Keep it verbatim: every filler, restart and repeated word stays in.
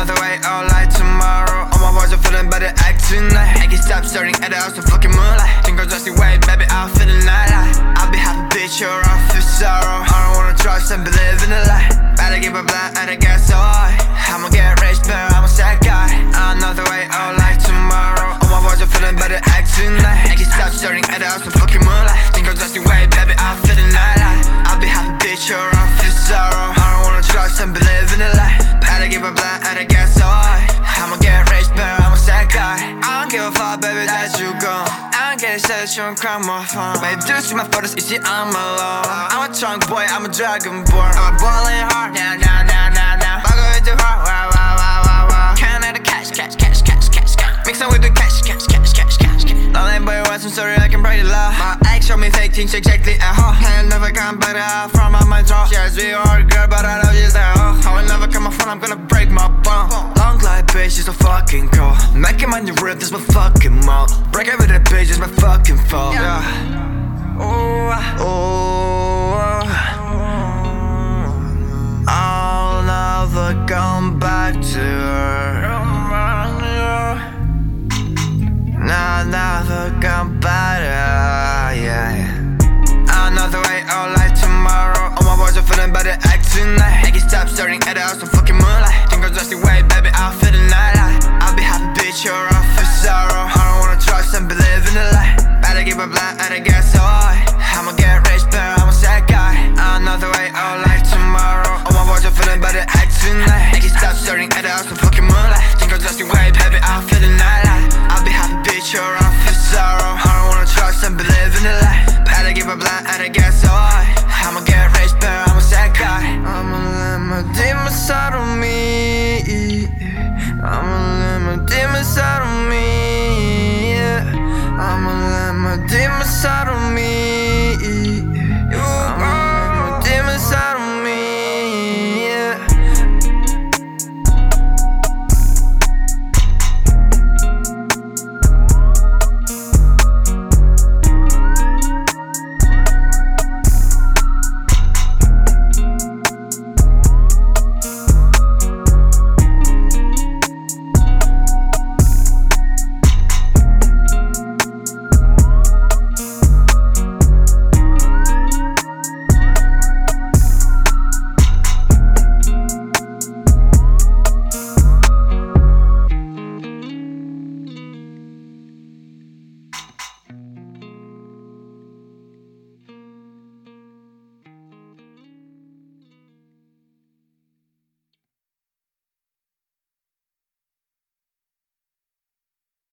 Another way, all like tomorrow. All my boys are feeling better, act tonight. I can stop staring at the house in fucking moonlight. Think I'm just way, baby, I'll feel the nightlight. I'll be happy, bitch, or I'll feel sorrow. I don't wanna trust and believe in the light. Better give a blind and I guess so high. I'ma get rich, but I'm a sad guy. Another way, all like tomorrow. All my boys are feeling better, act tonight. I can stop staring at the house in fucking moonlight. Think I'm just way, baby, I'll feel the nightlight. I'll be happy, bitch, or I'll feel sorrow. I don't wanna trust and believe in the light. Better give a blind and I guess so high. I'ma get rich, but I'm a sad guy. I don't give a fuck, baby, that you gone. I don't get sad, you don't cry my phone. Baby, do you see my photos, you see I'm alone. I'm a trunk boy, I'm a dragon born. I'm a ballin' hard, now, now, now, now, now. I go into heart, wow, wow, wow, wow, wow. Can't have the cash, cash, cash, cash, cash, cash. Mix them with the cash, cash, cash, cash, cash, cash. Lonely boy, wants some story, I can break the law. My ex showed me fake things exactly at home. I'll never come back out from my jaw. She has me hard, girl, but I know she's that hoe. I will never come my phone, I'm gonna break my bone. Long life, bitch, she's a fucking girl. Making money rip, this my fucking mouth. Break it with a bitch, it's my fucking fault. Yeah. Ooh, ooh. I'll never come back to her. Nah, never come back to her, yeah. Another way, all like tomorrow. All my boys are feeling better, act tonight. I can stop staring at the house in fucking moonlight. Think I'm just way, baby, I'll feel the nightlight. I'll be happy, bitch, or I'll feel sorrow. I don't wanna trust and believe in the light. Better give a blind and I guess so high. I'ma get rich, but I'm a sad guy. Another way, all like tomorrow. All my boys are feeling better, act tonight. I can stop staring at the house in fucking